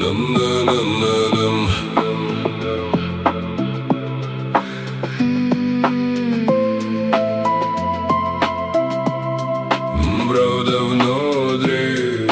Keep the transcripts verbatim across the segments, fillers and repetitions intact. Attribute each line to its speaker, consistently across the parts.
Speaker 1: Дам-дам-дам-дам-дам. Правда внутри.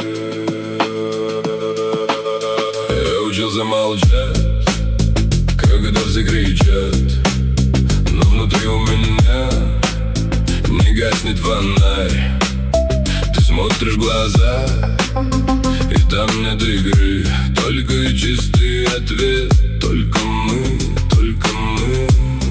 Speaker 1: Я учился молчать, когда все кричат, но внутри у меня не гаснет фонарь. Ты смотришь в глаза, и там нет игры, только чистый ответ. Только мы, только мы.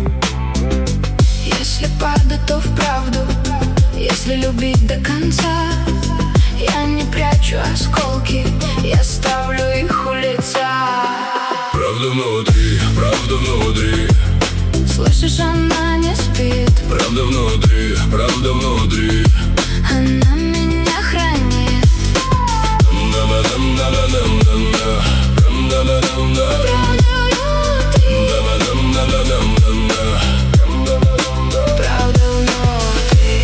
Speaker 2: Если правда, то вправду. Если любить до конца, я не прячу осколки, я ставлю их у лица.
Speaker 1: Правда внутри, правда внутри.
Speaker 2: Слышишь, она не спит.
Speaker 1: Правда внутри, правда внутри.
Speaker 2: Она меня хранит.
Speaker 1: Да-да-дам-да-да-дам-да-да. Дам-да-да-дам-да. Да-да-дам-да-да-дам-да-да.
Speaker 2: Правда внутри.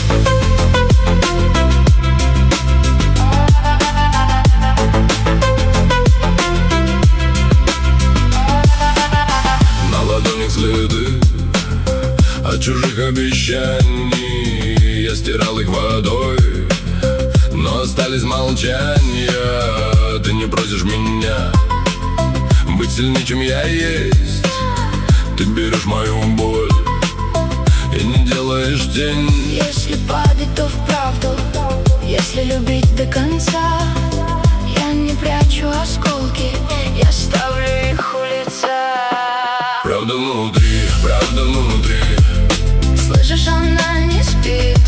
Speaker 1: На ладонях следы от чужих обещаний. Я стирал их водой, но остались молчания. Ты не просишь меня быть сильнее, чем я есть. Ты берешь мою боль и не делаешь тень.
Speaker 2: Если падать, то вправду. Если любить до конца, я не прячу осколки, я ставлю их у лица.
Speaker 1: Правда внутри, правда внутри.
Speaker 2: Слышишь, она не спит.